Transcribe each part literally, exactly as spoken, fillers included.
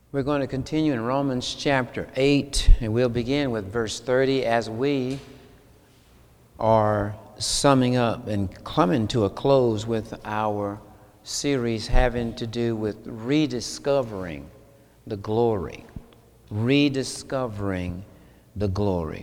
We're going to continue in Romans chapter eight, and we'll begin with verse thirty as we are summing up and coming to a close with our series having to do with rediscovering the glory. Rediscovering the glory.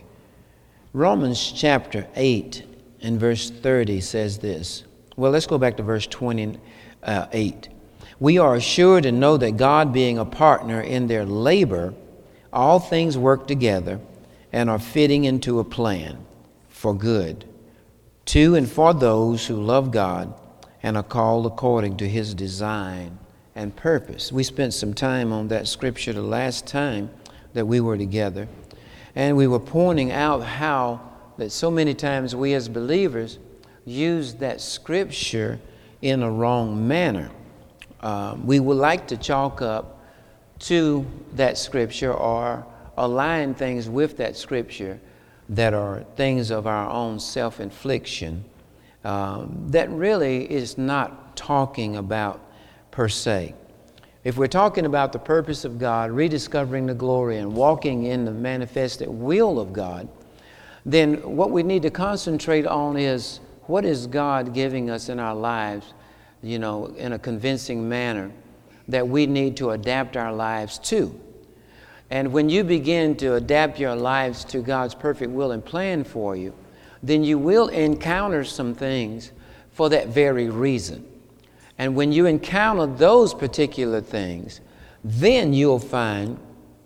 Romans chapter eight and verse thirty says this. Well, let's go back to verse twenty-eight. We are assured and know that God, being a partner in their labor, all things work together and are fitting into a plan for good, to and for those who love God and are called according to his design and purpose. We spent some time on that scripture the last time that we were together, and we were pointing out how that so many times we as believers use that scripture in a wrong manner. Uh, we would like to chalk up to that scripture or align things with that scripture that are things of our own self-infliction um, that really is not talking about per se. If we're talking about the purpose of God, rediscovering the glory and walking in the manifested will of God, then what we need to concentrate on is what is God giving us in our lives, you know, in a convincing manner that we need to adapt our lives to. And when you begin to adapt your lives to God's perfect will and plan for you, then you will encounter some things for that very reason. And when you encounter those particular things, then you'll find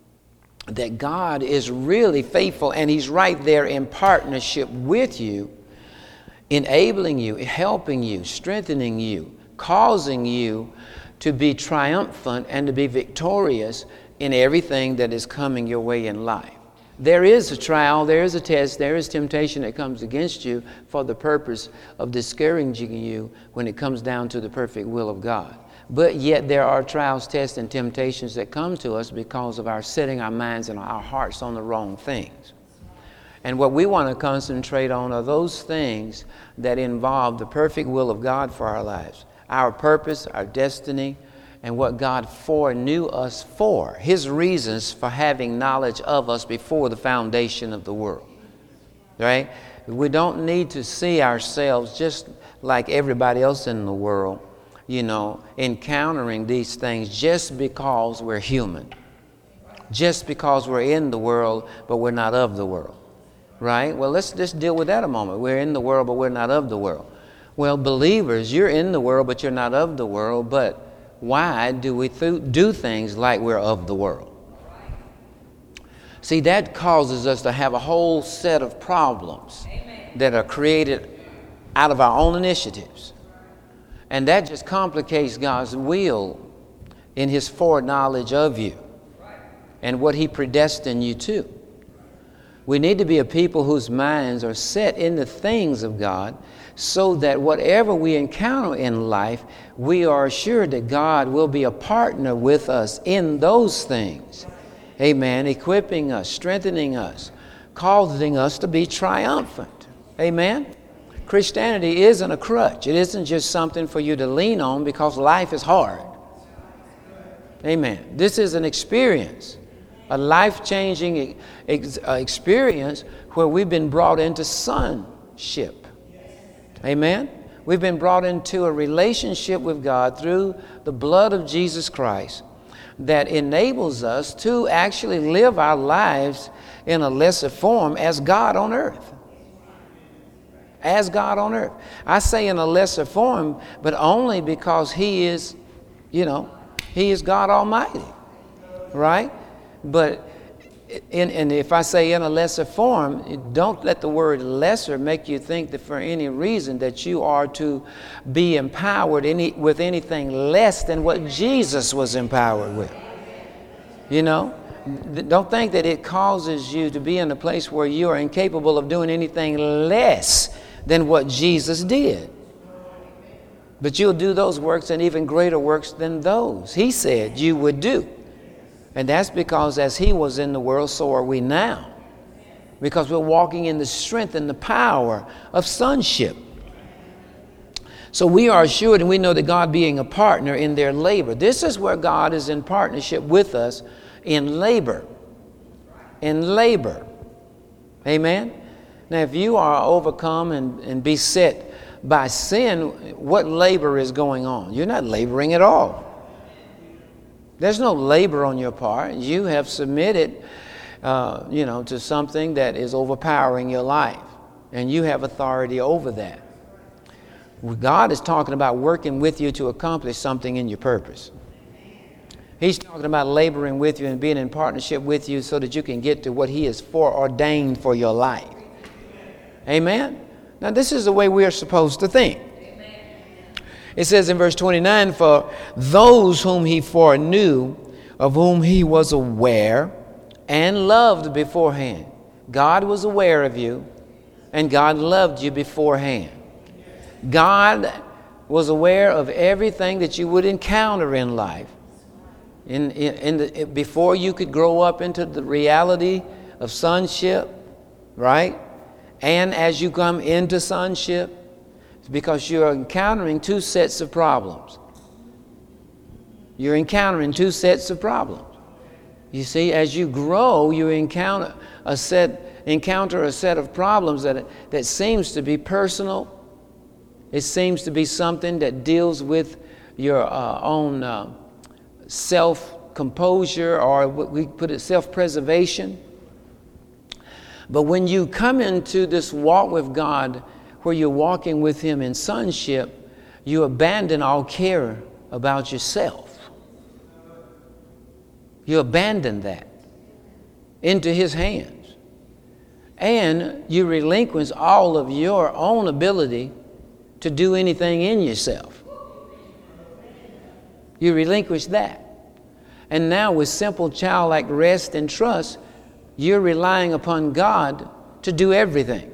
that God is really faithful and he's right there in partnership with you, enabling you, helping you, strengthening you, causing you to be triumphant and to be victorious in everything that is coming your way in life. There is a trial, there is a test, there is temptation that comes against you for the purpose of discouraging you when it comes down to the perfect will of God. But yet there are trials, tests, and temptations that come to us because of our setting our minds and our hearts on the wrong things. And what we want to concentrate on are those things that involve the perfect will of God for our lives. Our purpose, our destiny, and what God foreknew us for. His reasons for having knowledge of us before the foundation of the world. Right? We don't need to see ourselves just like everybody else in the world, you know, encountering these things just because we're human. Just because we're in the world, but we're not of the world. Right? Well, let's just deal with that a moment. We're in the world, but we're not of the world. Well, believers, you're in the world, but you're not of the world. But why do we th- do things like we're of the world? See, that causes us to have a whole set of problems Amen. That are created out of our own initiatives. And that just complicates God's will in his foreknowledge of you and what he predestined you to. We need to be a people whose minds are set in the things of God so that whatever we encounter in life, we are assured that God will be a partner with us in those things. Amen. Equipping us, strengthening us, causing us to be triumphant. Amen. Christianity isn't a crutch. It isn't just something for you to lean on because life is hard. Amen. This is an experience. A life-changing ex- uh, experience where we've been brought into sonship. Amen? We've been brought into a relationship with God through the blood of Jesus Christ that enables us to actually live our lives in a lesser form as God on earth. As God on earth. I say in a lesser form, but only because he is, you know, he is God Almighty. Right? But in, and if I say in a lesser form, don't let the word lesser make you think that for any reason that you are to be empowered any, with anything less than what Jesus was empowered with. You know, don't think that it causes you to be in a place where you are incapable of doing anything less than what Jesus did. But you'll do those works and even greater works than those he said you would do. And that's because as he was in the world, so are we now. Because we're walking in the strength and the power of sonship. So we are assured and we know that God being a partner in their labor. This is where God is in partnership with us in labor. In labor. Amen? Now, if you are overcome and, and beset by sin, what labor is going on? You're not laboring at all. There's no labor on your part. You have submitted, uh, you know, to something that is overpowering your life, and you have authority over that. God is talking about working with you to accomplish something in your purpose. He's talking about laboring with you and being in partnership with you so that you can get to what He has foreordained for your life. Amen? Now, this is the way we are supposed to think. It says in verse twenty-nine, for those whom He foreknew, of whom He was aware and loved beforehand. God was aware of you, and God loved you beforehand. God was aware of everything that you would encounter in life. In, in, in the, before you could grow up into the reality of sonship, right? And as you come into sonship, it's because you're encountering two sets of problems. You're encountering two sets of problems. You see, as you grow, you encounter a set, encounter a set of problems that, that seems to be personal. It seems to be something that deals with your uh, own uh, self-composure, or what we put it, self-preservation. But when you come into this walk with God, where you're walking with Him in sonship, you abandon all care about yourself. You abandon that into His hands. And you relinquish all of your own ability to do anything in yourself. You relinquish that. And now with simple childlike rest and trust, you're relying upon God to do everything.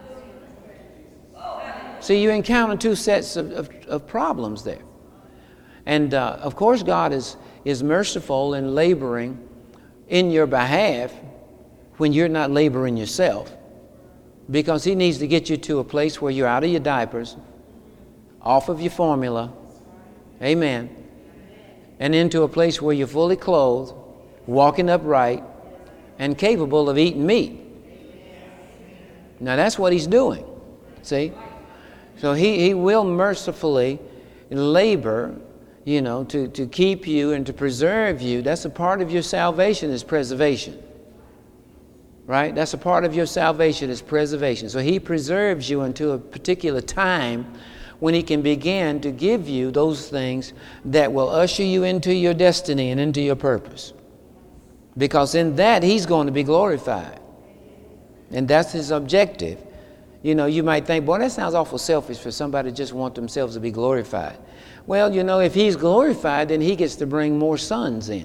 So you encounter two sets of, of, of problems there. And uh, of course God is, is merciful in laboring in your behalf when you're not laboring yourself. Because He needs to get you to a place where you're out of your diapers, off of your formula, amen, and into a place where you're fully clothed, walking upright, and capable of eating meat. Now that's what He's doing, see? So he, he will mercifully labor, you know, to, to keep you and to preserve you. That's a part of your salvation, is preservation. Right? That's a part of your salvation, is preservation. So He preserves you until a particular time when He can begin to give you those things that will usher you into your destiny and into your purpose. Because in that He's going to be glorified. And that's His objective. You know, you might think, boy, that sounds awful selfish for somebody to just want themselves to be glorified. Well, you know, if He's glorified, then He gets to bring more sons in.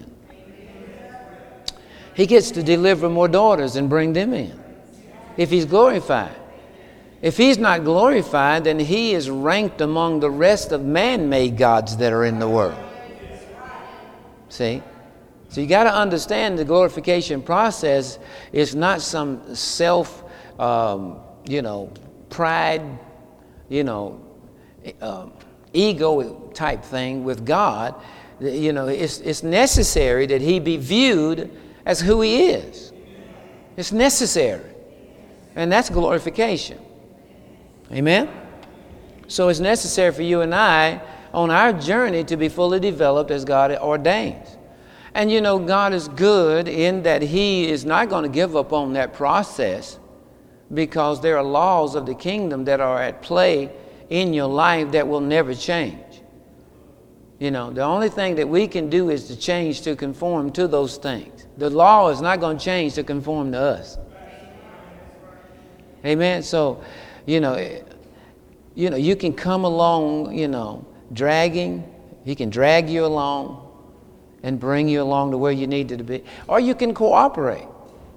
He gets to deliver more daughters and bring them in. If He's glorified. If He's not glorified, then He is ranked among the rest of man-made gods that are in the world. See? So you got to understand the glorification process is not some self, um, you know, pride, you know, uh, ego type thing with God. You know, it's, it's necessary that He be viewed as who He is. It's necessary. And that's glorification. Amen? So it's necessary for you and I on our journey to be fully developed as God ordains. And you know, God is good in that He is not going to give up on that process, because there are laws of the kingdom that are at play in your life that will never change. You know, the only thing that we can do is to change to conform to those things. The law is not going to change to conform to us. Amen. So, you know, you know, you can come along, you know, dragging. He can drag you along and bring you along to where you need to be. Or you can cooperate.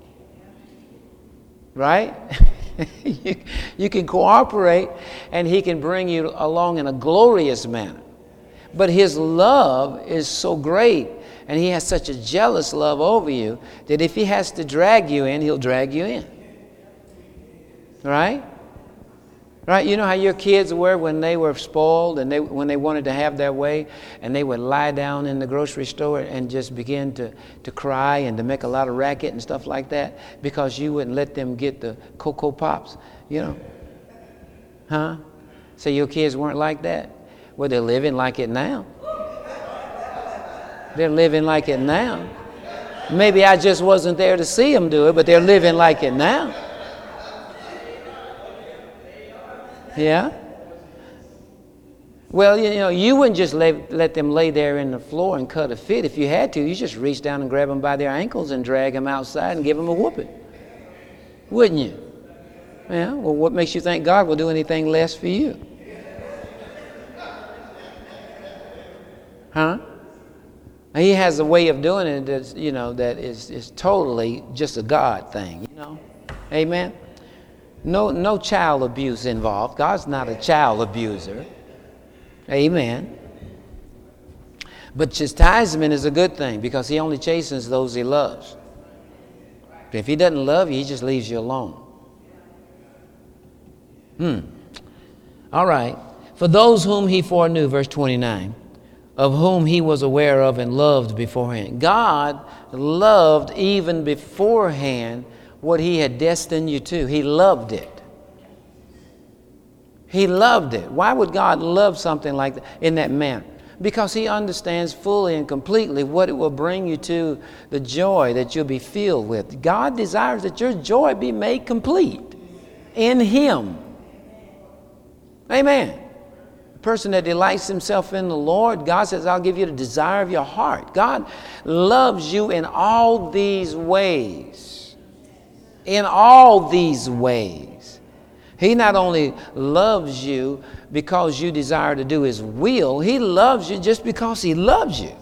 Right? you, you can cooperate, and He can bring you along in a glorious manner. But His love is so great, and He has such a jealous love over you, that if He has to drag you in, He'll drag you in. Right? Right? You know how your kids were when they were spoiled and they when they wanted to have their way, and they would lie down in the grocery store and just begin to, to cry and to make a lot of racket and stuff like that because you wouldn't let them get the Cocoa Pops, you know? Huh? So your kids weren't like that? Well, they're living like it now. They're living like it now. Maybe I just wasn't there to see them do it, but they're living like it now. Yeah? Well, you know, you wouldn't just let, let them lay there in the floor and cut a fit. If you had to, you just reach down and grab them by their ankles and drag them outside and give them a whooping. Wouldn't you? Yeah, well, what makes you think God will do anything less for you? Huh? He has a way of doing it that's, you know, that is, is totally just a God thing, you know? Amen? No, no child abuse involved. God's not a child abuser. Amen. But chastisement is a good thing because he only chastens those he loves. If he doesn't love you, he just leaves you alone. Hmm. All right. For those whom he foreknew, verse twenty-nine, of whom he was aware of and loved beforehand. God loved even beforehand what he had destined you to. He loved it. He loved it. Why would God love something like that in that manner? Because he understands fully and completely what it will bring you to, the joy that you'll be filled with. God desires that your joy be made complete in him. Amen. A person that delights himself in the Lord, God says, I'll give you the desire of your heart. God loves you in all these ways. In all these ways. He not only loves you because you desire to do his will, he loves you just because he loves you.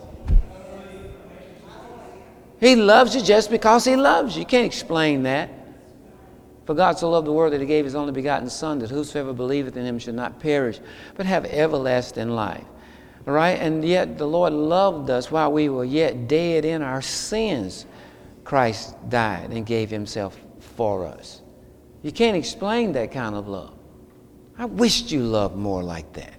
He loves you just because he loves you. You can't explain that. For God so loved the world that he gave his only begotten Son, that whosoever believeth in him should not perish, but have everlasting life. All right? And yet the Lord loved us while we were yet dead in our sins. Christ died and gave himself for us. You can't explain that kind of love. I wished you loved more like that.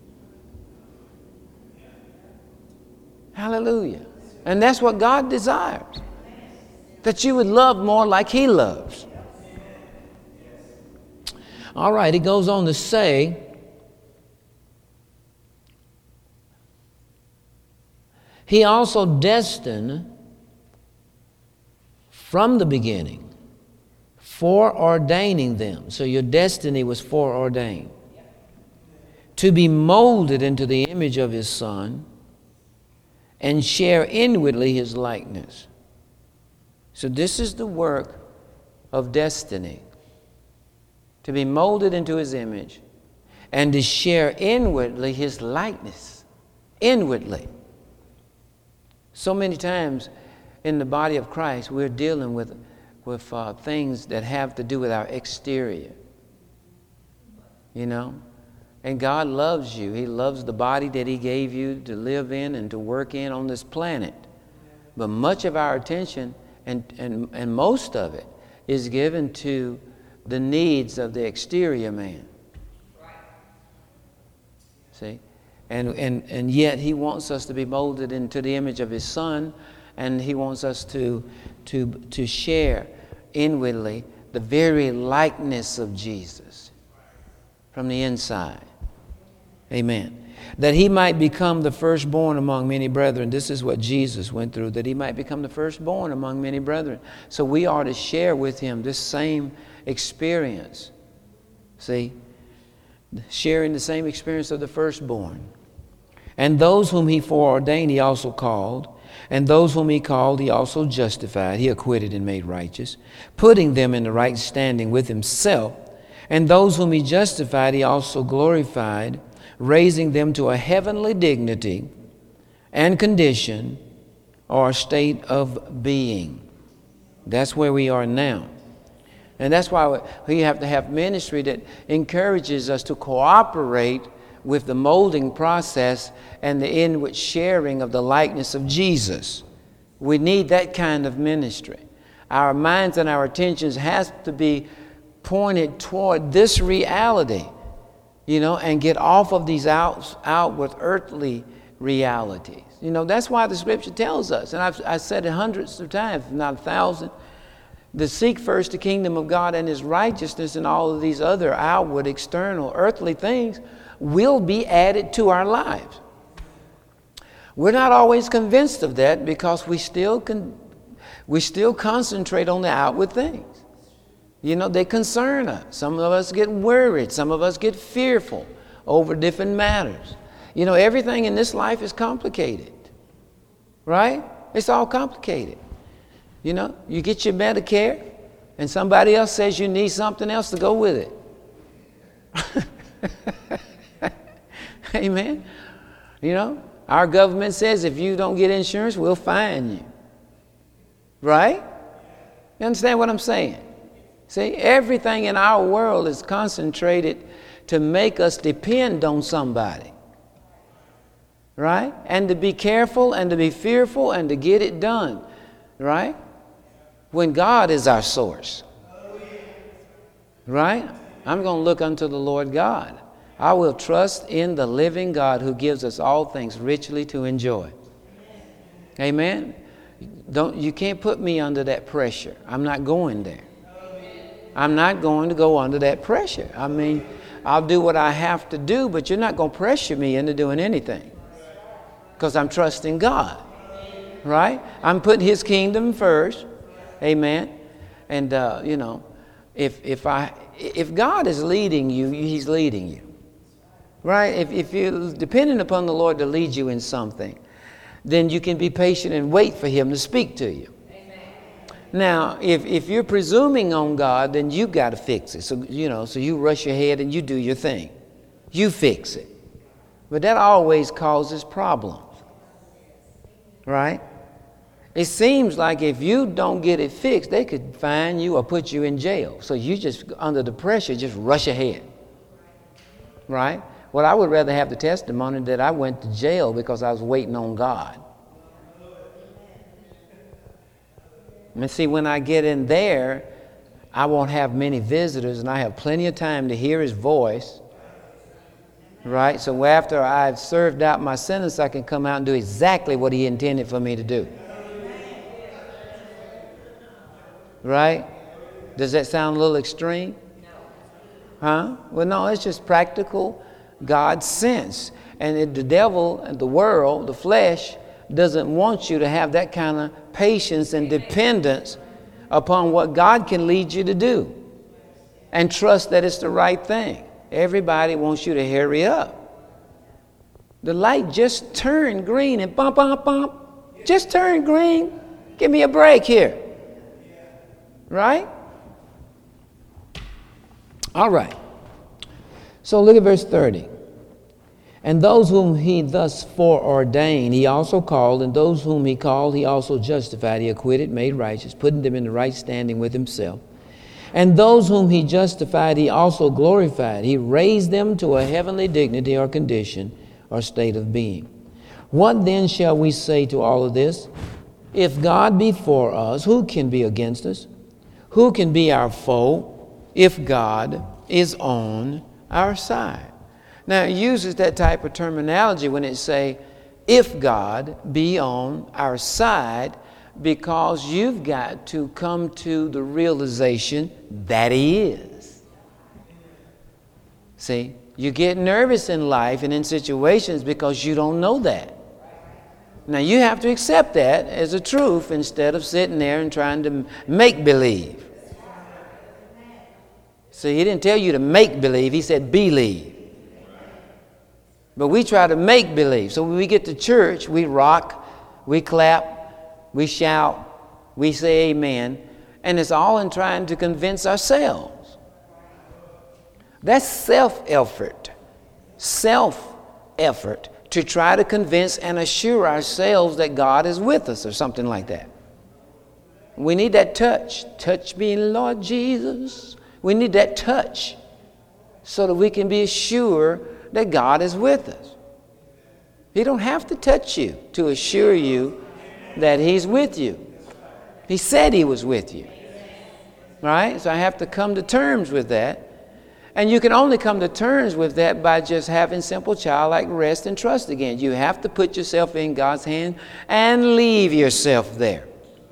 Hallelujah. And that's what God desires. That you would love more like he loves. All right, he goes on to say, he also destined from the beginning, foreordaining them. So your destiny was foreordained. To be molded into the image of his Son and share inwardly his likeness. So this is the work of destiny. To be molded into his image and to share inwardly his likeness. Inwardly. So many times in the body of Christ, we're dealing with with uh, things that have to do with our exterior. You know? And God loves you. He loves the body that he gave you to live in and to work in on this planet. But much of our attention, and, and, and most of it, is given to the needs of the exterior man. See? And, and, and yet he wants us to be molded into the image of his Son, and he wants us to, to, to share inwardly the very likeness of Jesus from the inside. Amen. That he might become the firstborn among many brethren. This is what Jesus went through, that he might become the firstborn among many brethren. So we are to share with him this same experience. See? Sharing the same experience of the firstborn. And those whom he foreordained, he also called. And those whom he called, he also justified. He acquitted and made righteous, putting them in the right standing with himself. And those whom he justified, he also glorified, raising them to a heavenly dignity and condition or state of being. That's where we are now. And that's why we have to have ministry that encourages us to cooperate with the molding process and the inward sharing of the likeness of Jesus. We need that kind of ministry. Our minds and our attentions has to be pointed toward this reality, you know, and get off of these out, outward earthly realities. You know, that's why the scripture tells us, and I've, I've said it hundreds of times, if not a thousand, to seek first the kingdom of God and his righteousness, and all of these other outward, external, earthly things will be added to our lives. We're not always convinced of that because we still con- we still concentrate on the outward things. You know, they concern us. Some of us get worried. Some of us get fearful over different matters. You know, everything in this life is complicated, right? It's all complicated. You know, you get your Medicare and somebody else says you need something else to go with it. Amen. You know, our government says if you don't get insurance, we'll fine you. Right? You understand what I'm saying? See, everything in our world is concentrated to make us depend on somebody. Right? And to be careful and to be fearful and to get it done. Right? When God is our source. Right? I'm going to look unto the Lord God. I will trust in the living God who gives us all things richly to enjoy. Amen? Don't, you can't put me under that pressure. I'm not going there. I'm not going to go under that pressure. I mean, I'll do what I have to do, but you're not going to pressure me into doing anything. Because I'm trusting God. Right? I'm putting his kingdom first. Amen. And, uh, you know, if if I if God is leading you, he's leading you. Right? If, if you're dependent upon the Lord to lead you in something, then you can be patient and wait for him to speak to you. Amen. Now, if, if you're presuming on God, then you've got to fix it. So, you know, so you rush ahead and you do your thing. You fix it. But that always causes problems. Right? It seems like if you don't get it fixed, they could fine you or put you in jail. So you just, under the pressure, just rush ahead. Right? Well, I would rather have the testimony that I went to jail because I was waiting on God. And see, when I get in there, I won't have many visitors and I have plenty of time to hear his voice. Right? So after I've served out my sentence, I can come out and do exactly what he intended for me to do. Right? Does that sound a little extreme? Huh? Well, no, it's just practical God's sense. And it, the devil and the world, the flesh, doesn't want you to have that kind of patience and dependence upon what God can lead you to do. And trust that it's the right thing. Everybody wants you to hurry up. The light just turned green and bump, bump, bump. Just turned green. Give me a break here. Right? All right. So look at verse thirty. And those whom he thus foreordained, he also called, and those whom he called, he also justified, he acquitted, made righteous, putting them in the right standing with himself. And those whom he justified, he also glorified. He raised them to a heavenly dignity or condition or state of being. What then shall we say to all of this? If God be for us, who can be against us? Who can be our foe if God is on our side? Now, it uses that type of terminology when it say, if God be on our side, because you've got to come to the realization that he is. See, you get nervous in life and in situations because you don't know that. Now, you have to accept that as a truth instead of sitting there and trying to make believe. See, he didn't tell you to make believe, he said believe. But we try to make believe. So when we get to church, we rock, we clap, we shout, we say amen, and it's all in trying to convince ourselves. That's self-effort. Self-effort to try to convince and assure ourselves that God is with us or something like that. We need that touch. Touch me, Lord Jesus. We need that touch so that we can be sure that God is with us. He don't have to touch you to assure you that he's with you. He said he was with you. Right? So I have to come to terms with that. And you can only come to terms with that by just having simple childlike rest and trust again. You have to put yourself in God's hand and leave yourself there.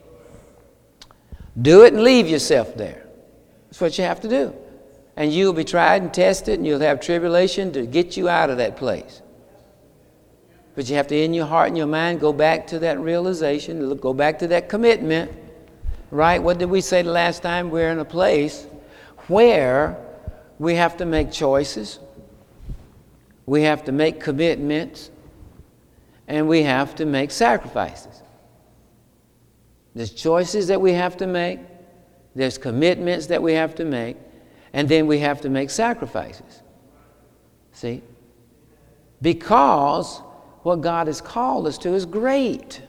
Do it and leave yourself there. That's what you have to do. And you'll be tried and tested, and you'll have tribulation to get you out of that place. But you have to, in your heart and your mind, go back to that realization, go back to that commitment. Right? What did we say the last time? We're in a place where we have to make choices, we have to make commitments, and we have to make sacrifices. There's choices that we have to make, there's commitments that we have to make, and then we have to make sacrifices. See? Because what God has called us to is great.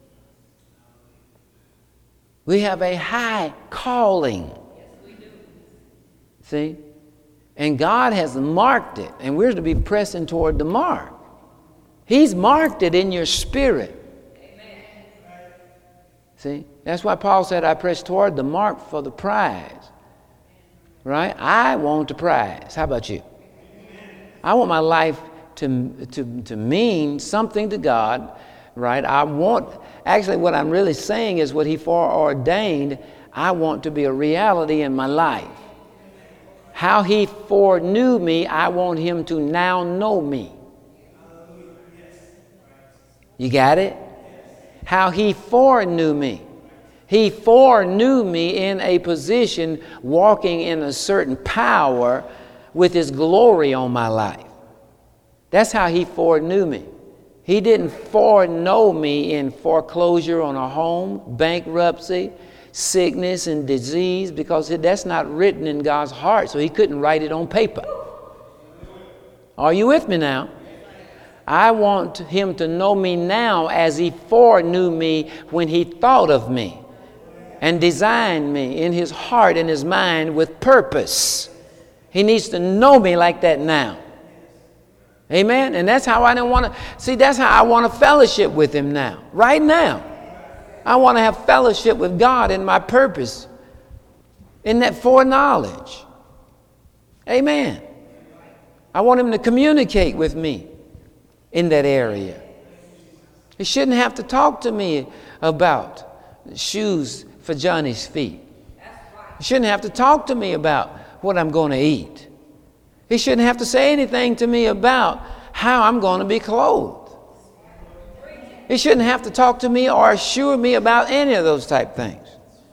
We have a high calling. Yes, we do. See? And God has marked it, and we're to be pressing toward the mark. He's marked it in your spirit. Amen. See? That's why Paul said, I press toward the mark for the prize. Right? I want the prize. How about you? I want my life to, to, to mean something to God. Right? I want, actually what I'm really saying is what he foreordained, I want to be a reality in my life. How he foreknew me, I want him to now know me. You got it? How he foreknew me. He foreknew me in a position, walking in a certain power with his glory on my life. That's how he foreknew me. He didn't foreknow me in foreclosure on a home, bankruptcy, sickness and disease, because that's not written in God's heart, so he couldn't write it on paper. Are you with me now? I want him to know me now as he foreknew me when he thought of me and designed me in his heart and his mind with purpose. He needs to know me like that now. Amen? And that's how I don't want to, see, that's how I want to fellowship with him now, right now. I want to have fellowship with God in my purpose, in that foreknowledge. Amen. I want him to communicate with me in that area. He shouldn't have to talk to me about shoes for Johnny's feet. He shouldn't have to talk to me about what I'm going to eat. He shouldn't have to say anything to me about how I'm going to be clothed. He shouldn't have to talk to me or assure me about any of those type things.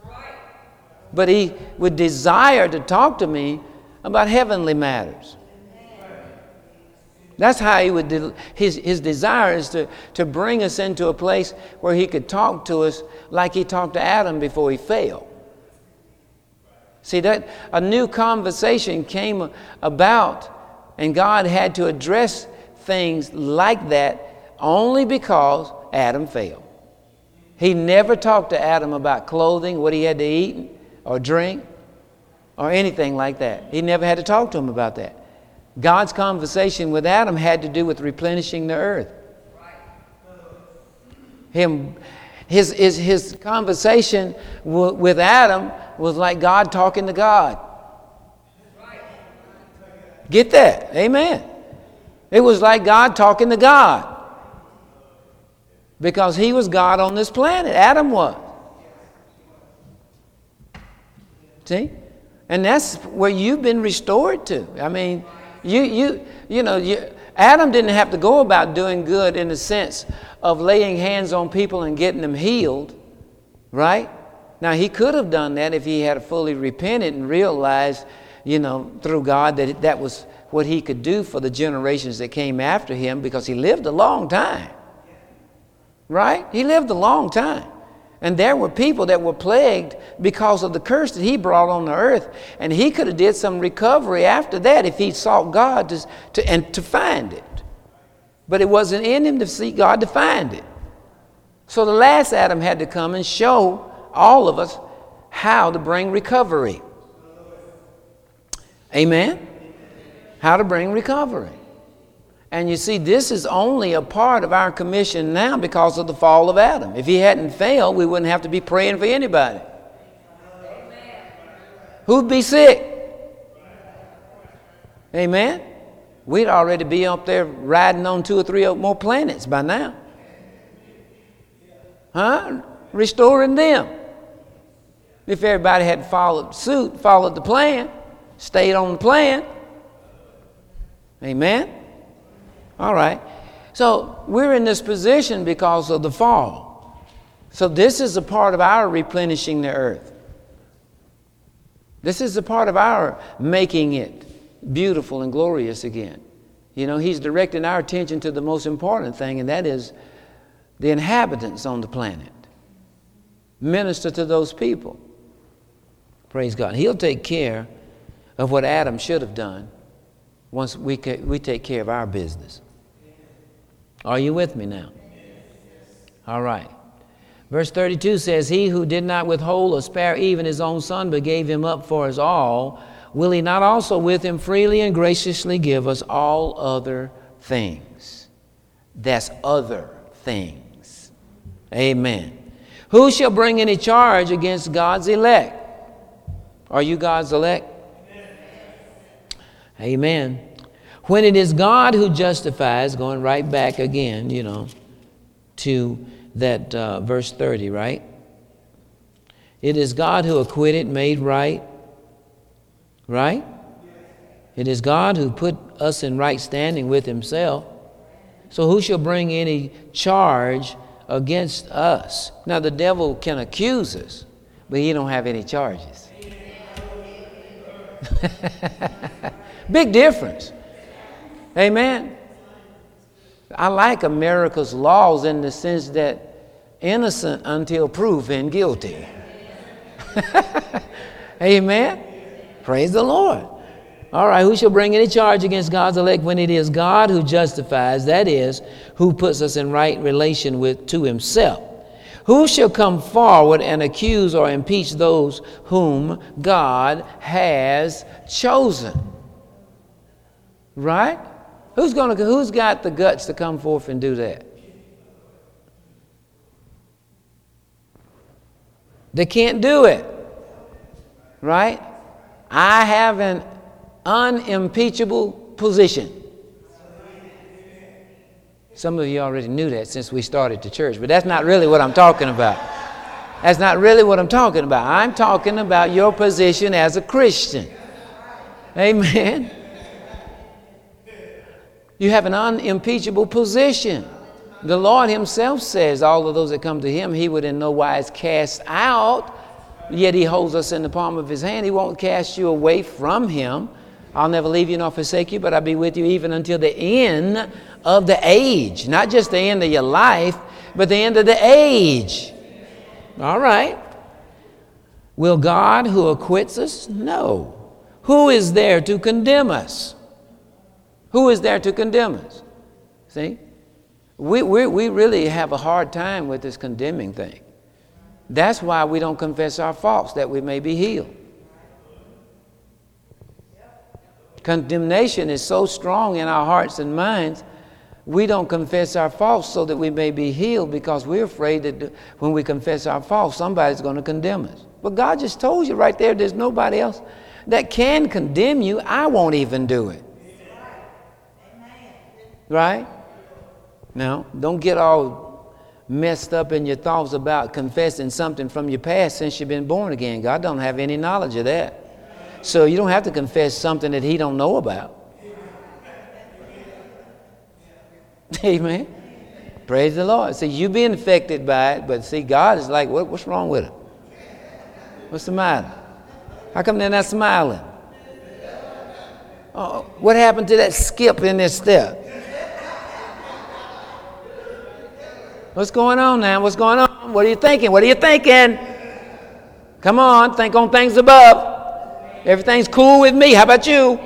But he would desire to talk to me about heavenly matters. That's how he would, de- his, his desire is to, to bring us into a place where he could talk to us like he talked to Adam before he fell. See, that a new conversation came about, and God had to address things like that only because Adam failed. He never talked to Adam about clothing, what he had to eat or drink, or anything like that. He never had to talk to him about that. God's conversation with Adam had to do with replenishing the earth. Him, his, his, his conversation w- with Adam was like God talking to God. Get that? Amen. It was like God talking to God. Because he was God on this planet. Adam was. See? And that's where you've been restored to. I mean, you you you know, you, Adam didn't have to go about doing good in the sense of laying hands on people and getting them healed. Right? Now, he could have done that if he had fully repented and realized, you know, through God that that was what he could do for the generations that came after him, because he lived a long time. Right? He lived a long time. And there were people that were plagued because of the curse that he brought on the earth. And he could have did some recovery after that if he sought God to, to, and to find it. But it wasn't in him to seek God to find it. So the last Adam had to come and show all of us how to bring recovery. Amen? How to bring recovery. And you see, this is only a part of our commission now because of the fall of Adam. If he hadn't failed, we wouldn't have to be praying for anybody. Amen. Who'd be sick? Amen? We'd already be up there riding on two or three more planets by now. Huh? Restoring them. If everybody had followed suit, followed the plan, stayed on the plan. Amen? All right. So we're in this position because of the fall. So this is a part of our replenishing the earth. This is a part of our making it beautiful and glorious again. You know, he's directing our attention to the most important thing, and that is the inhabitants on the planet. Minister to those people. Praise God. He'll take care of what Adam should have done once we, ca- we take care of our business. Are you with me now? All right. Verse thirty-two says, he who did not withhold or spare even his own son, but gave him up for us all, will he not also with him freely and graciously give us all other things? That's other things. Amen. Who shall bring any charge against God's elect? Are you God's elect? Amen. When it is God who justifies, going right back again, you know, to that uh, verse thirty, right? It is God who acquitted, made right. Right? It is God who put us in right standing with himself. So who shall bring any charge against us? Now the devil can accuse us, but he don't have any charges. Big difference. Amen. I like America's laws in the sense that innocent until proven guilty. Amen. Praise the Lord. All right, who shall bring any charge against God's elect when it is God who justifies, that is, who puts us in right relation with to himself? Who shall come forward and accuse or impeach those whom God has chosen? Right? Who's going to who's got the guts to come forth and do that? They can't do it. Right? I have an unimpeachable position. Some of you already knew that since we started the church, but that's not really what I'm talking about. That's not really what I'm talking about. I'm talking about your position as a Christian. Amen. You have an unimpeachable position. The Lord himself says all of those that come to him, he would in no wise cast out, yet he holds us in the palm of his hand. He won't cast you away from him. I'll never leave you nor forsake you, but I'll be with you even until the end of the age. Not just the end of your life, but the end of the age. All right. Will God who acquits us? No. Who is there to condemn us? Who is there to condemn us? See? We, we, we really have a hard time with this condemning thing. That's why we don't confess our faults, that we may be healed. Condemnation is so strong in our hearts and minds, we don't confess our faults so that we may be healed because we're afraid that when we confess our faults, somebody's going to condemn us. But God just told you right there, there's nobody else that can condemn you. I won't even do it. Right? Now, don't get all messed up in your thoughts about confessing something from your past since you've been born again. God don't have any knowledge of that. So you don't have to confess something that he don't know about. Amen. Praise the Lord. See, you being affected by it, but see, God is like, what, what's wrong with it? What's the matter? How come they're not smiling? Oh, what happened to that skip in their step? What's going on now? What's going on? What are you thinking? What are you thinking? Come on, think on things above. Everything's cool with me. How about you?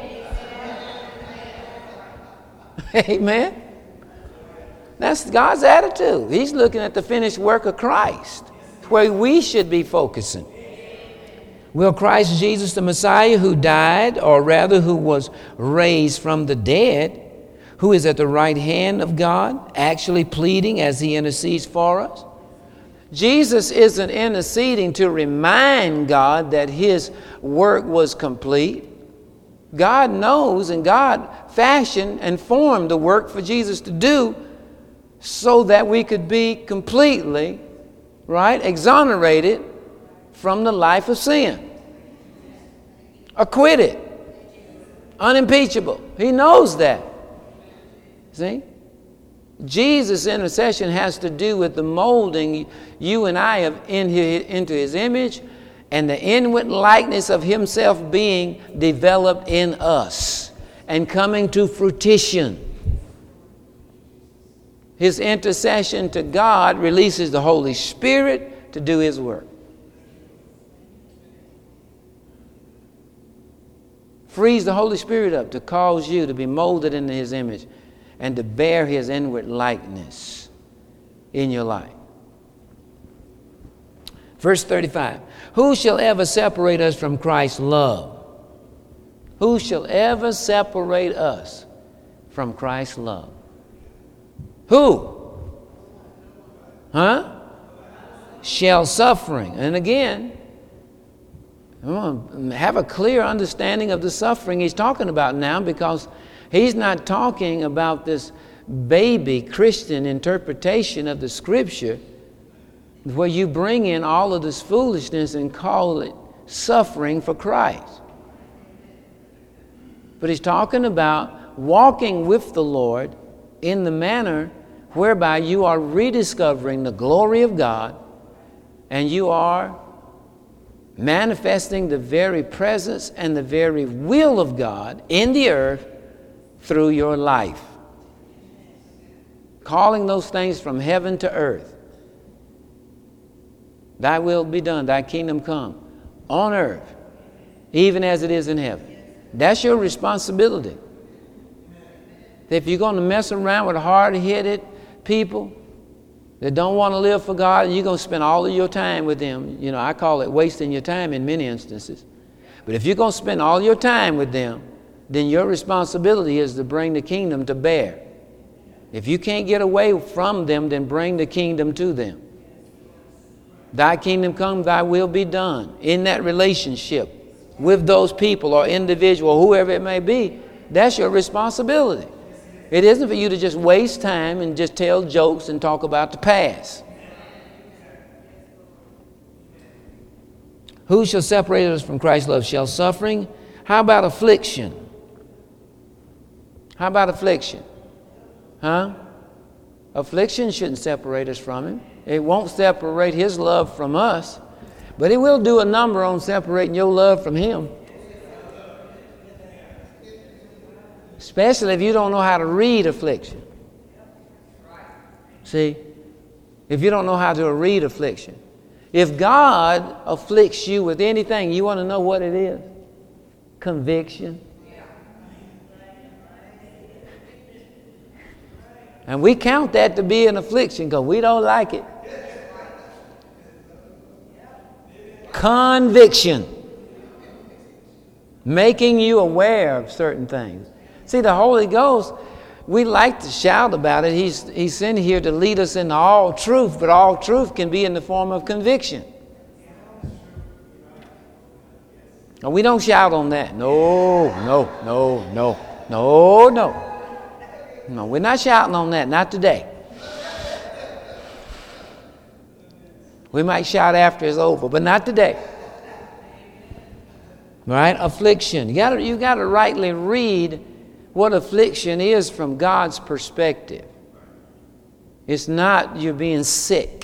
Amen. That's God's attitude. He's looking at the finished work of Christ, where we should be focusing. Will Christ Jesus, the Messiah who died, or rather who was raised from the dead, who is at the right hand of God, actually pleading as he intercedes for us? Jesus isn't interceding to remind God that his work was complete. God knows, and God fashioned and formed the work for Jesus to do so that we could be completely, right, exonerated from the life of sin. Acquitted. Unimpeachable. He knows that. See? Jesus' intercession has to do with the molding you and I have in his, into his image, and the inward likeness of himself being developed in us and coming to fruition. His intercession to God releases the Holy Spirit to do his work. Frees the Holy Spirit up to cause you to be molded into his image and to bear his inward likeness in your life. Verse thirty-five. Who shall ever separate us from Christ's love? Who shall ever separate us from Christ's love? Who? Huh? Shall suffering. And again, have a clear understanding of the suffering he's talking about now, because he's not talking about this baby Christian interpretation of the Scripture where you bring in all of this foolishness and call it suffering for Christ. But he's talking about walking with the Lord in the manner whereby you are rediscovering the glory of God and you are manifesting the very presence and the very will of God in the earth through your life. Calling those things from heaven to earth. Thy will be done, thy kingdom come on earth, even as it is in heaven. That's your responsibility. If you're going to mess around with hard-headed people that don't want to live for God, you're going to spend all of your time with them. You know, I call it wasting your time in many instances. But if you're going to spend all your time with them, then your responsibility is to bring the kingdom to bear. If you can't get away from them, then bring the kingdom to them. Thy kingdom come, thy will be done. In that relationship with those people or individual, whoever it may be, that's your responsibility. It isn't for you to just waste time and just tell jokes and talk about the past. Who shall separate us from Christ's love? Shall suffering? How about affliction? How about affliction? Huh? Affliction shouldn't separate us from him. It won't separate his love from us, but it will do a number on separating your love from him. Especially if you don't know how to read affliction. See? If you don't know how to read affliction. If God afflicts you with anything, you want to know what it is? Conviction. And we count that to be an affliction because we don't like it. Conviction. Making you aware of certain things. See, the Holy Ghost, we like to shout about it. He's, he's sent here to lead us into all truth, but all truth can be in the form of conviction. And we don't shout on that. No, no, no, no, no, no. No, we're not shouting on that. Not today. We might shout after it's over, but not today. Right? Affliction. You gotta, you gotta rightly read what affliction is from God's perspective. It's not you're being sick,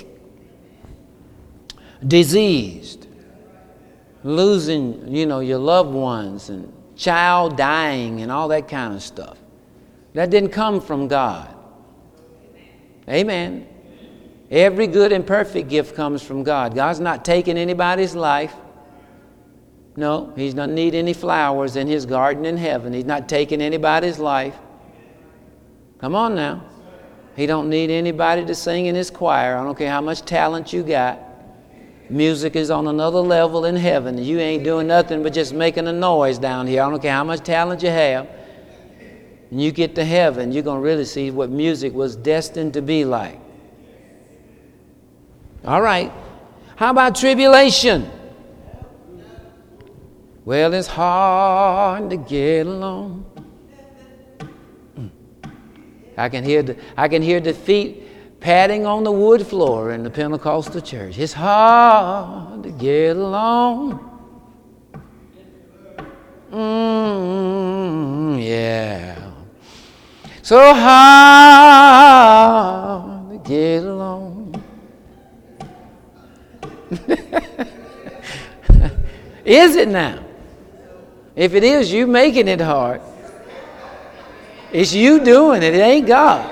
diseased, losing, you know, your loved ones, and child dying and all that kind of stuff. That didn't come from God. Amen. Every good and perfect gift comes from God. God's not taking anybody's life. No, he's not need any flowers in his garden in heaven. He's not taking anybody's life. Come on now. He don't need anybody to sing in his choir. I don't care how much talent you got. Music is on another level in heaven. You ain't doing nothing but just making a noise down here. I don't care how much talent you have. And you get to heaven, you're going to really see what music was destined to be like. All right. How about tribulation? Well, it's hard to get along. I can hear the I can hear the feet patting on the wood floor in the Pentecostal church. It's hard to get along. Mm, yeah. So hard to get along. Is it now? If it is, you making it hard. It's you doing it. It ain't God.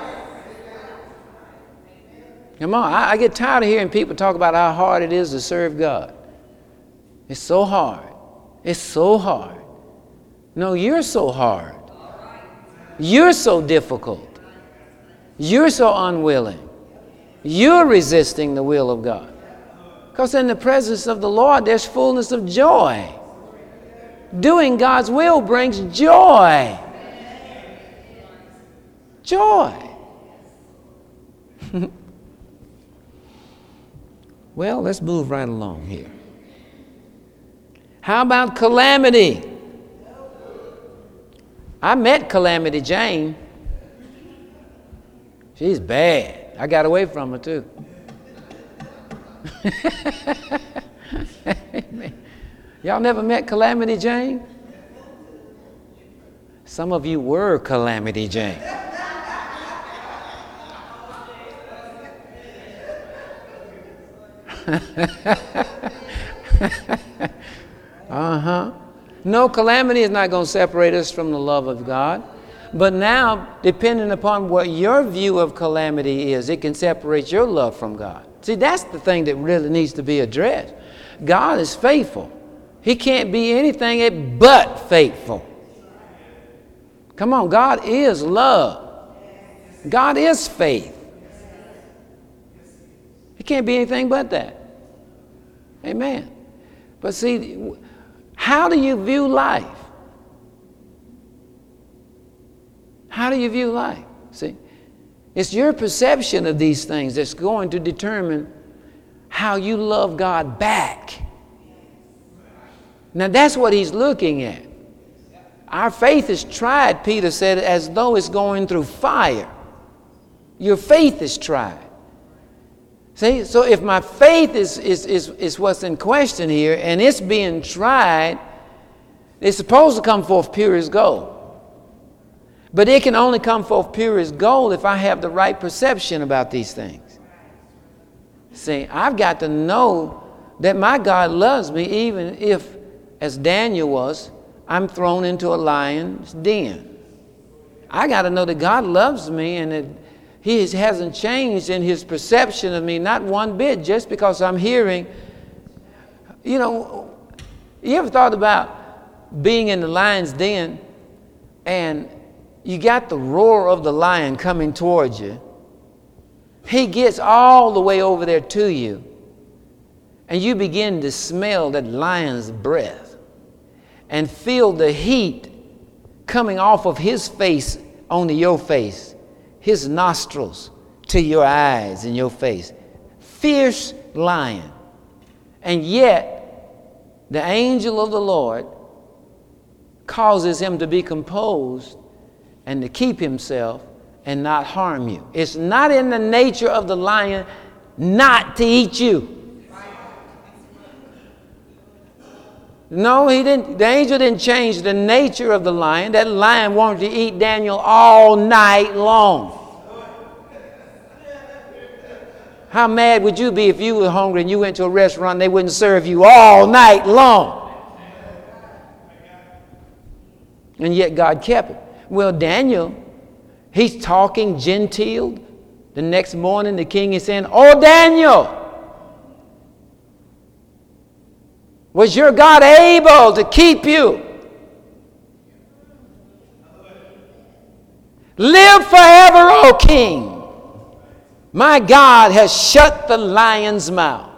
Come on. I, I get tired of hearing people talk about how hard it is to serve God. It's so hard. It's so hard. No, you're so hard. You're so difficult. You're so unwilling. You're resisting the will of God. Because in the presence of the Lord, there's fullness of joy. Doing God's will brings joy. Joy. Well, let's move right along here. How about calamity? I met Calamity Jane. She's bad. I got away from her too. Y'all never met Calamity Jane? Some of you were Calamity Jane. Uh-huh. No, calamity is not going to separate us from the love of God. But now, depending upon what your view of calamity is, it can separate your love from God. See, that's the thing that really needs to be addressed. God is faithful. He can't be anything but faithful. Come on, God is love. God is faith. He can't be anything but that. Amen. But see, how do you view life? How do you view life? See, it's your perception of these things that's going to determine how you love God back. Now that's what he's looking at. Our faith is tried, Peter said, as though it's going through fire. Your faith is tried. See, so if my faith is, is, is, is what's in question here, and it's being tried, it's supposed to come forth pure as gold. But it can only come forth pure as gold if I have the right perception about these things. See, I've got to know that my God loves me even if, as Daniel was, I'm thrown into a lion's den. I got to know that God loves me and that He hasn't changed in His perception of me, not one bit, just because I'm hearing. You know, you ever thought about being in the lion's den and you got the roar of the lion coming towards you? He gets all the way over there to you, and you begin to smell that lion's breath and feel the heat coming off of his face onto your face, his nostrils to your eyes and your face. Fierce lion. And yet, the angel of the Lord causes him to be composed and to keep himself and not harm you. It's not in the nature of the lion not to eat you. No, he didn't. The angel didn't change the nature of the lion. That lion wanted to eat Daniel all night long. How mad would you be if you were hungry and you went to a restaurant and they wouldn't serve you all night long? And yet God kept it. Well, Daniel, he's talking genteel. The next morning the king is saying, "Oh, Daniel, was your God able to keep you? Live forever, O king. My God has shut the lion's mouth."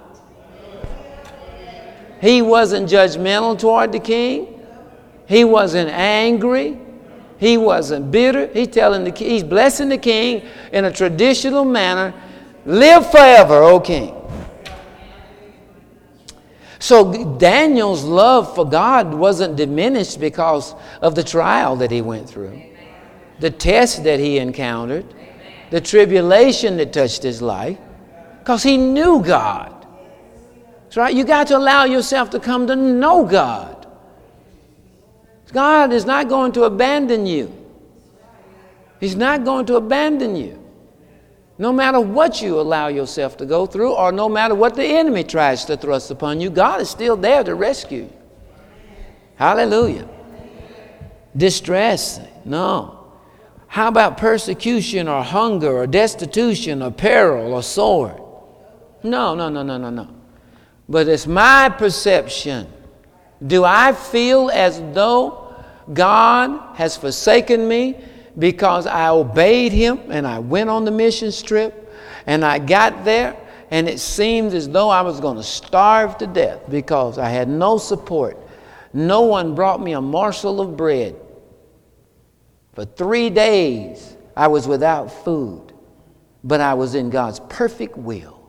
He wasn't judgmental toward the king. He wasn't angry. He wasn't bitter. He's telling the he's blessing the king in a traditional manner. Live forever, O king. So Daniel's love for God wasn't diminished because of the trial that he went through, the test that he encountered, the tribulation that touched his life, because he knew God. That's right. You got to allow yourself to come to know God. God is not going to abandon you. He's not going to abandon you. No matter what you allow yourself to go through, or no matter what the enemy tries to thrust upon you, God is still there to rescue you. Hallelujah. Distress? No. How about persecution or hunger or destitution or peril or sword? No, no, no, no, no, no. But it's my perception. Do I feel as though God has forsaken me because I obeyed him and I went on the mission trip and I got there and it seemed as though I was going to starve to death because I had no support. No one brought me a morsel of bread. For three days I was without food, but I was in God's perfect will.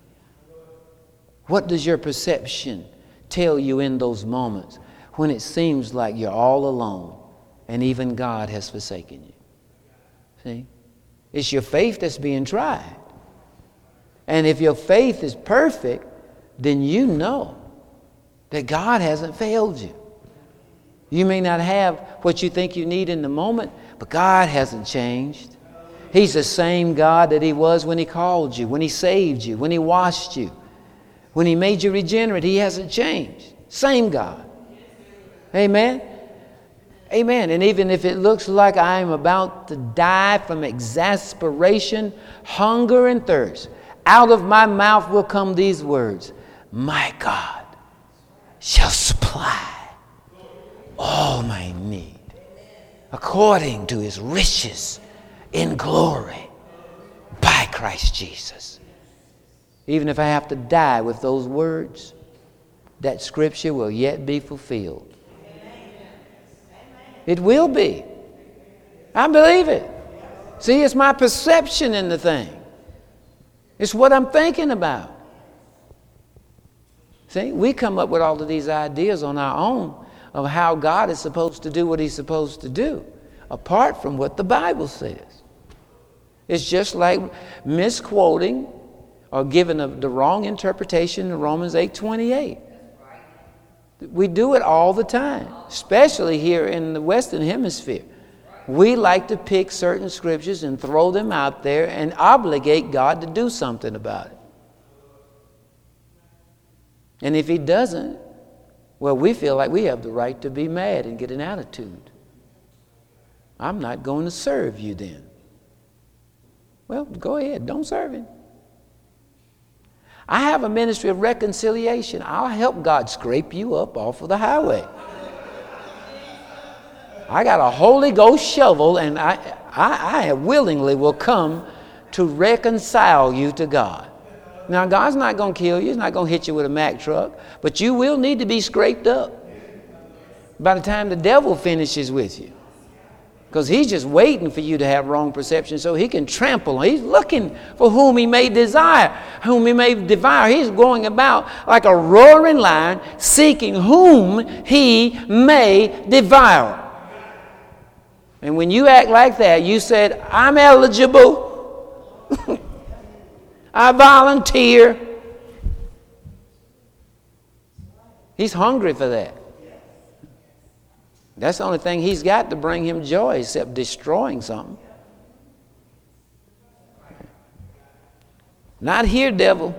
What does your perception tell you in those moments when it seems like you're all alone and even God has forsaken you? See? It's your faith that's being tried. And if your faith is perfect, then you know that God hasn't failed you. You may not have what you think you need in the moment, but God hasn't changed. He's the same God that he was when he called you, when he saved you, when he washed you, when he made you regenerate. He hasn't changed. Same God. Amen. Amen. And even if it looks like I am about to die from exasperation, hunger, and thirst, out of my mouth will come these words: my God shall supply all my need according to his riches in glory by Christ Jesus. Even if I have to die with those words, that scripture will yet be fulfilled. It will be. I believe it. See, it's my perception in the thing. It's what I'm thinking about. See, we come up with all of these ideas on our own of how God is supposed to do what he's supposed to do, apart from what the Bible says. It's just like misquoting or giving a, the wrong interpretation in Romans eight twenty-eight. We do it all the time, especially here in the Western Hemisphere. We like to pick certain scriptures and throw them out there and obligate God to do something about it. And if he doesn't, well, we feel like we have the right to be mad and get an attitude. I'm not going to serve you then. Well, go ahead, don't serve him. I have a ministry of reconciliation. I'll help God scrape you up off of the highway. I got a Holy Ghost shovel, and I, I, I willingly will come to reconcile you to God. Now, God's not going to kill you. He's not going to hit you with a Mack truck, but you will need to be scraped up by the time the devil finishes with you. Because he's just waiting for you to have wrong perception so he can trample. He's looking for whom he may desire, whom he may devour. He's going about like a roaring lion, seeking whom he may devour. And when you act like that, you said, I'm eligible. I volunteer. He's hungry for that. That's the only thing he's got to bring him joy, except destroying something. Not here, devil.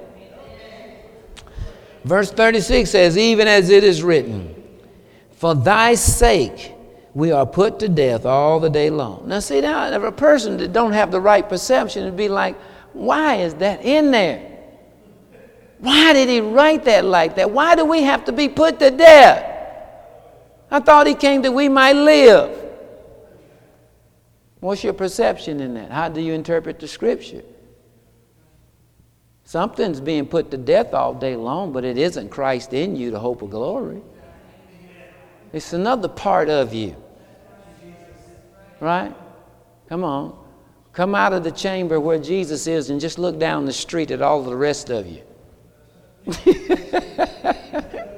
Verse thirty-six says, even as it is written, for thy sake we are put to death all the day long. Now see, now if a person that don't have the right perception would be like, why is that in there? Why did he write that like that? Why do we have to be put to death? I thought he came that we might live. What's your perception in that? How do you interpret the scripture? Something's being put to death all day long, but it isn't Christ in you, the hope of glory. It's another part of you. Right? Come on. Come out of the chamber where Jesus is and just look down the street at all the rest of you.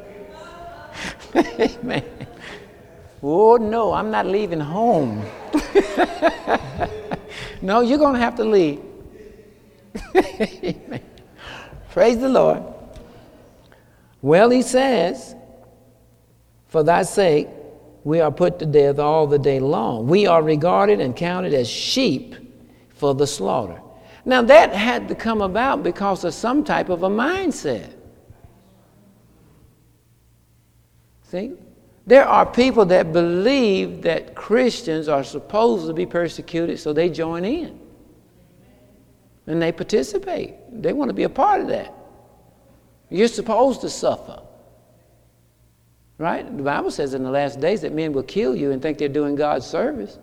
Lord, no, I'm not leaving home. No, you're going to have to leave. Praise the Lord. Well, he says, for thy sake, we are put to death all the day long. We are regarded and counted as sheep for the slaughter. Now, that had to come about because of some type of a mindset. See? There are people that believe that Christians are supposed to be persecuted, so they join in. And they participate. They want to be a part of that. You're supposed to suffer. Right? The Bible says in the last days that men will kill you and think they're doing God's service.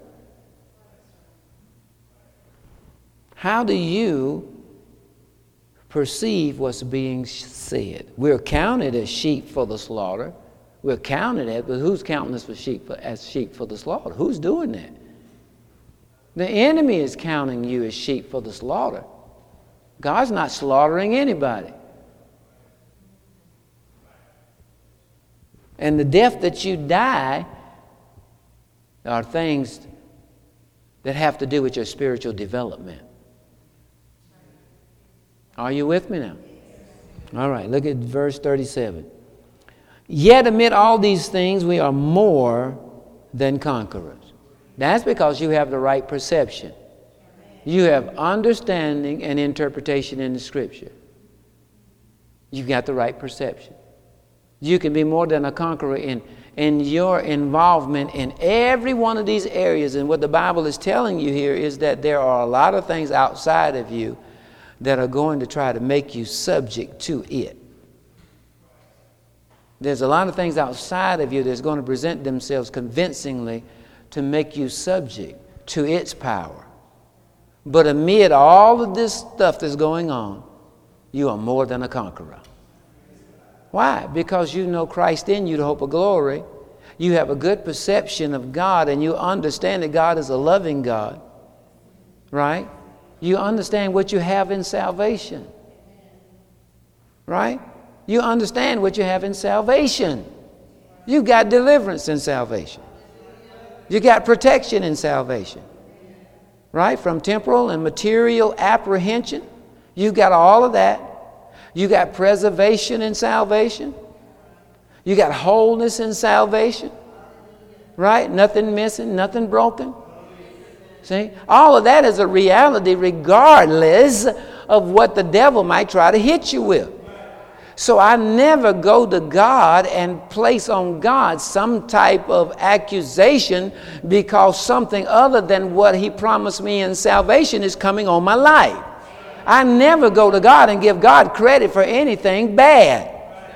How do you perceive what's being said? We're counted as sheep for the slaughter. We're counted as, but who's counting us for sheep for, as sheep for the slaughter? Who's doing that? The enemy is counting you as sheep for the slaughter. God's not slaughtering anybody. And the death that you die are things that have to do with your spiritual development. Are you with me now? All right, look at verse thirty-seven. Yet amid all these things we are more than conquerors. That's because you have the right perception. You have understanding and interpretation in the Scripture. You've got the right perception. You can be more than a conqueror in, in your involvement in every one of these areas. And what the Bible is telling you here is that there are a lot of things outside of you that are going to try to make you subject to it. There's a lot of things outside of you that's going to present themselves convincingly to make you subject to its power. But amid all of this stuff that's going on, you are more than a conqueror. Why? Because you know Christ in you, the hope of glory. You have a good perception of God, and you understand that God is a loving God. Right? You understand what you have in salvation. Right? You understand what you have in salvation. You've got deliverance in salvation. You got protection in salvation. Right? From temporal and material apprehension. You've got all of that. You got preservation in salvation. You got wholeness in salvation. Right? Nothing missing, nothing broken. See? All of that is a reality regardless of what the devil might try to hit you with. So I never go to God and place on God some type of accusation because something other than what He promised me in salvation is coming on my life. I never go to God and give God credit for anything bad.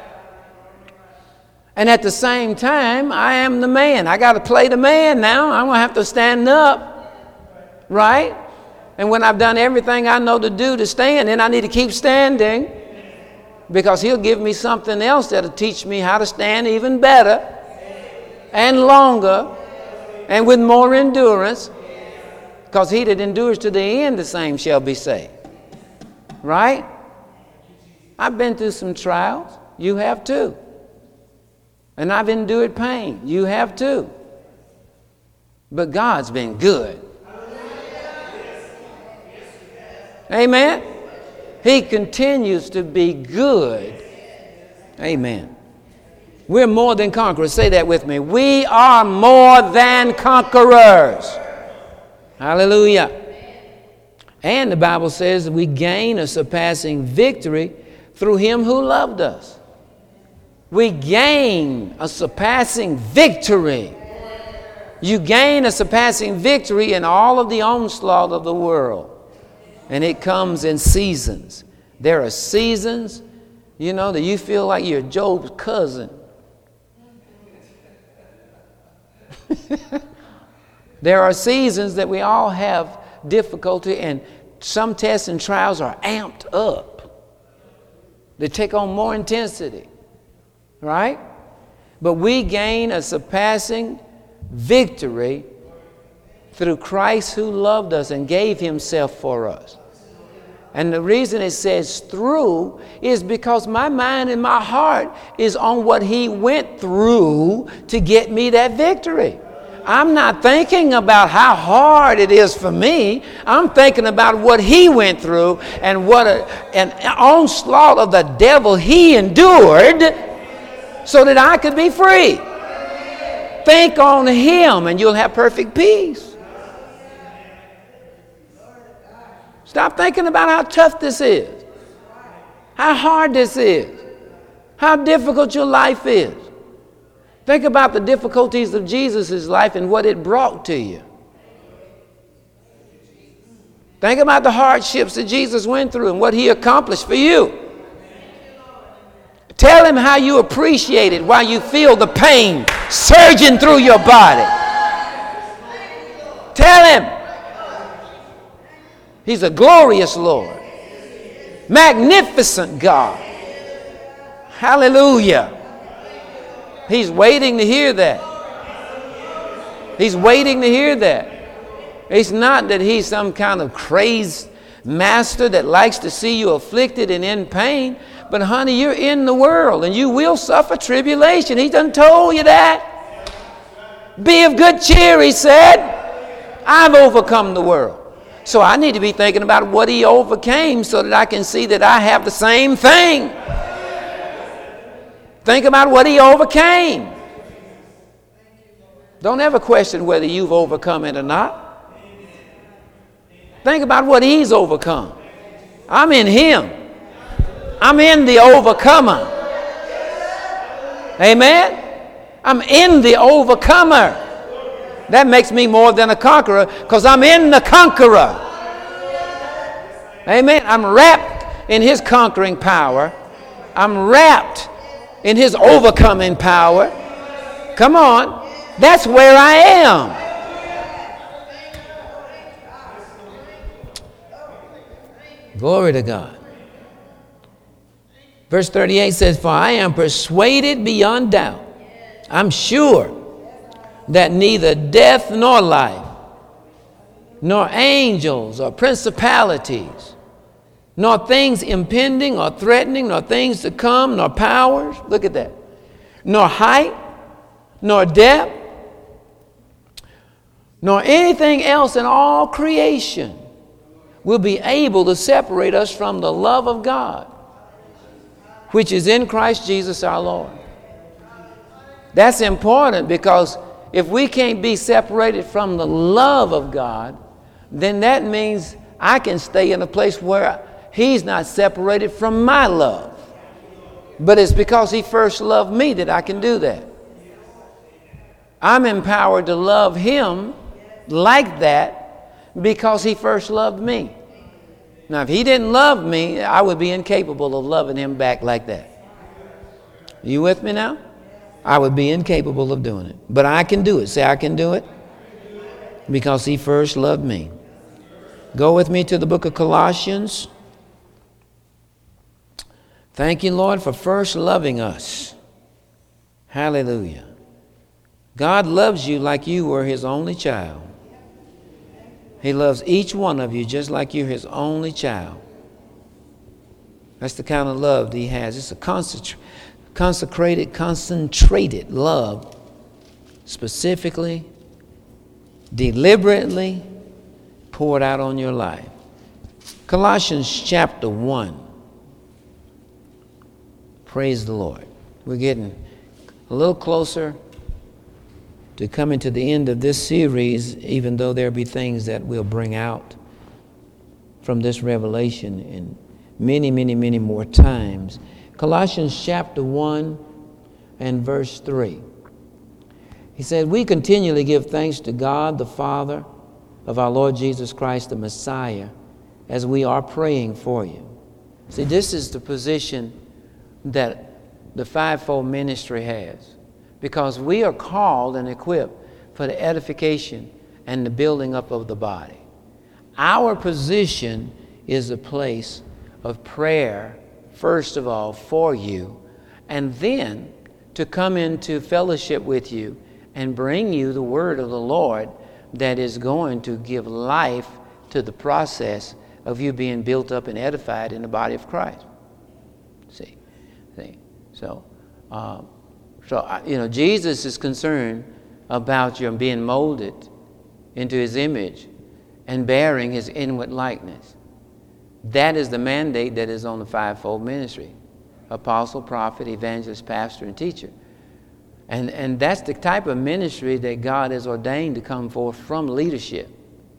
And at the same time, I am the man. I got to play the man now. I'm going to have to stand up. Right? And when I've done everything I know to do to stand, then I need to keep standing. Because He'll give me something else that'll teach me how to stand even better and longer and with more endurance. Because he that endures to the end, the same shall be saved. Right? I've been through some trials. You have too. And I've endured pain. You have too. But God's been good. Amen? He continues to be good. Amen. We're more than conquerors. Say that with me. We are more than conquerors. Hallelujah. And the Bible says we gain a surpassing victory through Him who loved us. We gain a surpassing victory. You gain a surpassing victory in all of the onslaught of the world. And it comes in seasons. There are seasons, you know, that you feel like you're Job's cousin. There are seasons that we all have difficulty, and some tests and trials are amped up. They take on more intensity. Right? But we gain a surpassing victory through Christ who loved us and gave Himself for us. And the reason it says through is because my mind and my heart is on what He went through to get me that victory. I'm not thinking about how hard it is for me. I'm thinking about what he went through and what a, an onslaught of the devil he endured so that I could be free. Think on him and you'll have perfect peace. Stop thinking about how tough this is, how hard this is, how difficult your life is. Think about the difficulties of Jesus' life and what it brought to you. Think about the hardships that Jesus went through and what he accomplished for you. Tell him how you appreciate it while you feel the pain surging through your body. Tell him. He's a glorious Lord. Magnificent God. Hallelujah. He's waiting to hear that. He's waiting to hear that. It's not that he's some kind of crazed master that likes to see you afflicted and in pain. But honey, you're in the world and you will suffer tribulation. He done told you that. Be of good cheer, he said. I've overcome the world. So I need to be thinking about what he overcame so that I can see that I have the same thing. Think about what he overcame. Don't ever question whether you've overcome it or not. Think about what he's overcome. I'm in him. I'm in the overcomer. Amen? I'm in the overcomer. That makes me more than a conqueror because I'm in the conqueror. Amen? I'm wrapped in his conquering power. I'm wrapped in his overcoming power. Come on. That's where I am. Glory to God. Verse thirty-eight says, for I am persuaded beyond doubt. I'm sure that neither death nor life, nor angels or principalities, nor things impending or threatening, nor things to come, nor powers, look at that, nor height, nor depth, nor anything else in all creation will be able to separate us from the love of God, which is in Christ Jesus our Lord. That's important because if we can't be separated from the love of God, then that means I can stay in a place where he's not separated from my love. But it's because he first loved me that I can do that. I'm empowered to love him like that because he first loved me. Now, if he didn't love me, I would be incapable of loving him back like that. Are you with me now? I would be incapable of doing it. But I can do it. Say, I can do it because he first loved me. Go with me to the book of Colossians. Thank you, Lord, for first loving us. Hallelujah. God loves you like you were his only child. He loves each one of you just like you're his only child. That's the kind of love that he has. It's a concentra- consecrated, concentrated love, specifically, deliberately poured out on your life. Colossians chapter one. Praise the Lord. We're getting a little closer to coming to the end of this series, even though there be things that we'll bring out from this revelation in many, many, many more times. Colossians chapter one and verse three. He said, we continually give thanks to God, the Father of our Lord Jesus Christ, the Messiah, as we are praying for you. See, this is the position that the fivefold ministry has. Because we are called and equipped for the edification and the building up of the body. Our position is a place of prayer, first of all, for you, and then to come into fellowship with you and bring you the word of the Lord that is going to give life to the process of you being built up and edified in the body of Christ. See, see, so, um, So, you know, Jesus is concerned about your being molded into his image and bearing his inward likeness. That is the mandate that is on the fivefold ministry: apostle, prophet, evangelist, pastor, and teacher. And, and that's the type of ministry that God has ordained to come forth from leadership.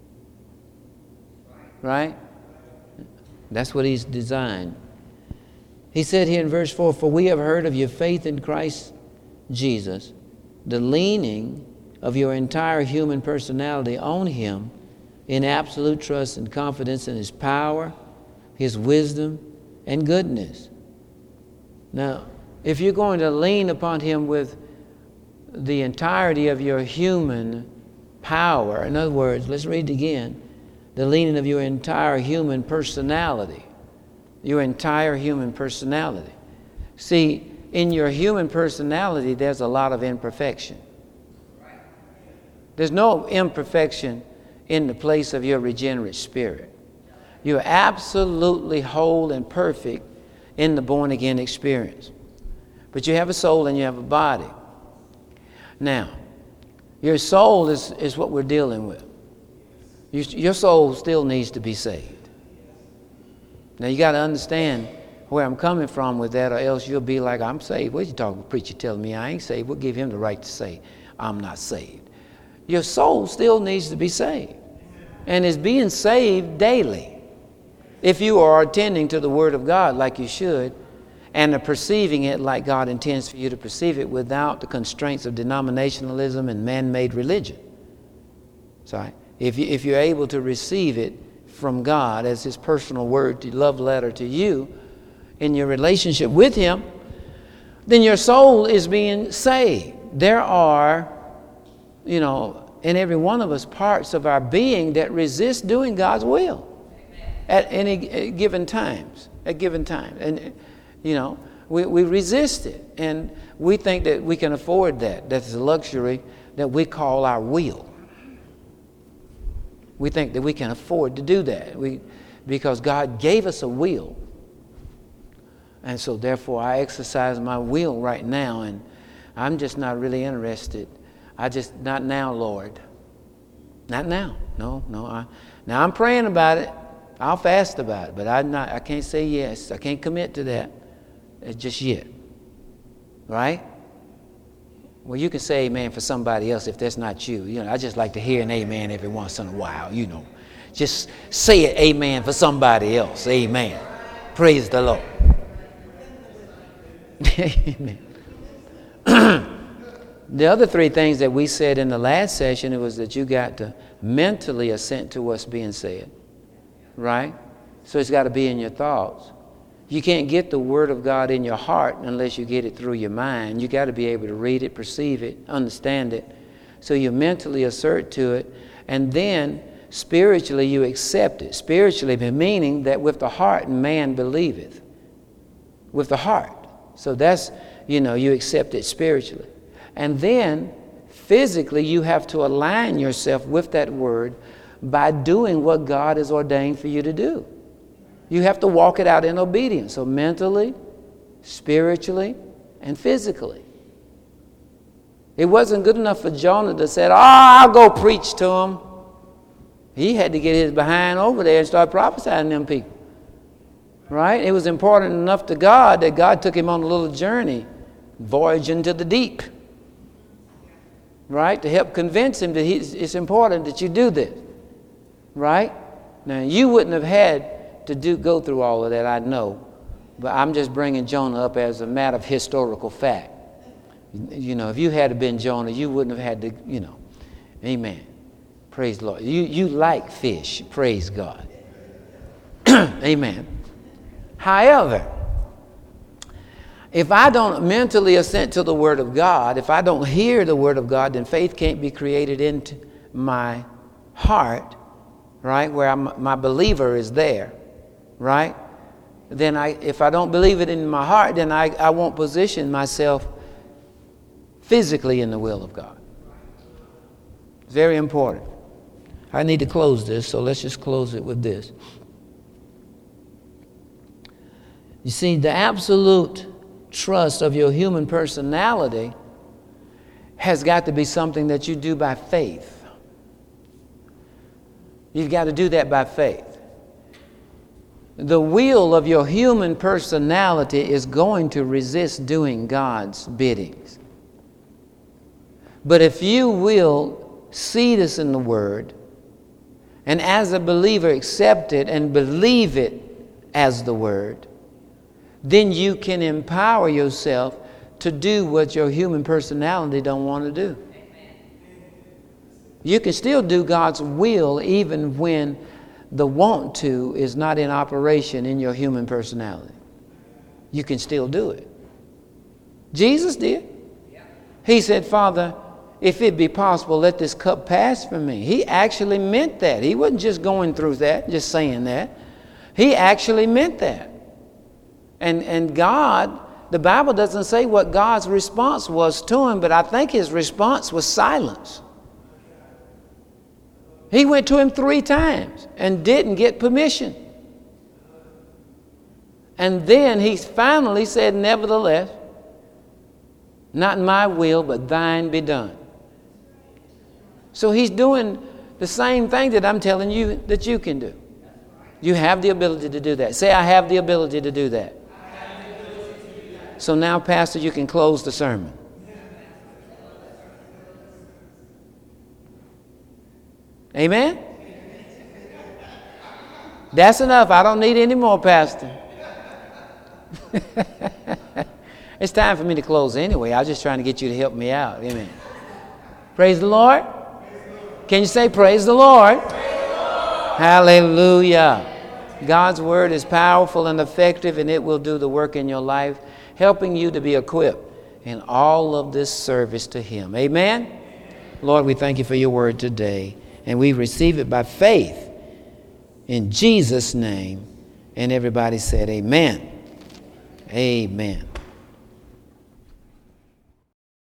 Right? That's what he's designed. He said here in verse four, "For we have heard of your faith in Christ Jesus, the leaning of your entire human personality on him in absolute trust and confidence in his power, his wisdom, and goodness." Now, if you're going to lean upon him with the entirety of your human power, in other words, let's read it again, the leaning of your entire human personality, your entire human personality. See, in your human personality, there's a lot of imperfection. There's no imperfection in the place of your regenerate spirit. You're absolutely whole and perfect in the born-again experience. But you have a soul and you have a body. Now, your soul is, is what we're dealing with. You, your soul still needs to be saved. Now, you got to understand where I'm coming from with that, or else you'll be like, "I'm saved. What you talking, preacher telling me I ain't saved? We'll give him the right to say I'm not saved." Your soul still needs to be saved, and is being saved daily. If you are attending to the Word of God like you should, and are perceiving it like God intends for you to perceive it without the constraints of denominationalism and man-made religion. Sorry. If, you, if you're able to receive it from God as his personal word, to love letter to you in your relationship with him, then your soul is being saved. There are, you know, in every one of us parts of our being that resist doing God's will at any given times, at given times. And, you know, we, we resist it. And we think that we can afford that. That's a luxury that we call our will. We think that we can afford to do that. We, because God gave us a will. And so therefore I exercise my will right now, and I'm just not really interested. I just, not now, Lord. Not now. No, no. I, now I'm praying about it. I'll fast about it, but I'm not, I can't say yes. I can't commit to that just yet. Right? Well, you can say amen for somebody else if that's not you. You know, I just like to hear an amen every once in a while, you know. Just say it, amen, for somebody else. Amen. Praise the Lord. Amen. The other three things that we said in the last session, it was that you got to mentally assent to what's being said. Right? So it's got to be in your thoughts. You can't get the Word of God in your heart unless you get it through your mind. You got to be able to read it, perceive it, understand it. So you mentally assert to it, and then spiritually you accept it. Spiritually, meaning that with the heart man believeth. With the heart. So that's, you know, you accept it spiritually. And then physically you have to align yourself with that Word by doing what God has ordained for you to do. You have to walk it out in obedience. So mentally, spiritually, and physically. It wasn't good enough for Jonah to say, "Oh, I'll go preach to him." He had to get his behind over there and start prophesying to them people. Right? It was important enough to God that God took him on a little journey, voyage into the deep. Right? To help convince him that he's, it's important that you do this. Right? Now, you wouldn't have had to do go through all of that, I know. But I'm just bringing Jonah up as a matter of historical fact. You know, if you had been Jonah, you wouldn't have had to, you know. Amen. Praise the Lord. You, you like fish. Praise God. Amen. However, if I don't mentally assent to the Word of God, if I don't hear the Word of God, then faith can't be created into my heart, right, where I'm, my believer is there, right? Then I, if I don't believe it in my heart, then I, I won't position myself physically in the will of God. It's very important. I need to close this, so let's just close it with this. You see, the absolute trust of your human personality has got to be something that you do by faith. You've got to do that by faith. The will of your human personality is going to resist doing God's biddings. But if you will see this in the Word, and as a believer accept it and believe it as the Word, then you can empower yourself to do what your human personality don't want to do. You can still do God's will even when the want to is not in operation in your human personality. You can still do it. Jesus did. He said, Father, if it be possible, let this cup pass from me. He actually meant that. He wasn't just going through that, just saying that. He actually meant that. And, and God, the Bible doesn't say what God's response was to him, but I think his response was silence. He went to him three times and didn't get permission. And then he finally said, nevertheless, not my will, but thine be done. So he's doing the same thing that I'm telling you that you can do. You have the ability to do that. Say, I have the ability to do that. So now, Pastor, you can close the sermon. Amen? That's enough. I don't need any more, Pastor. It's time for me to close anyway. I was just trying to get you to help me out. Amen. Praise the Lord. Can you say praise the Lord? Praise the Lord. Hallelujah. God's word is powerful and effective, and it will do the work in your life, helping you to be equipped in all of this service to Him. Amen? Amen. Lord, we thank you for your word today, and we receive it by faith in Jesus' name. And everybody said amen. Amen.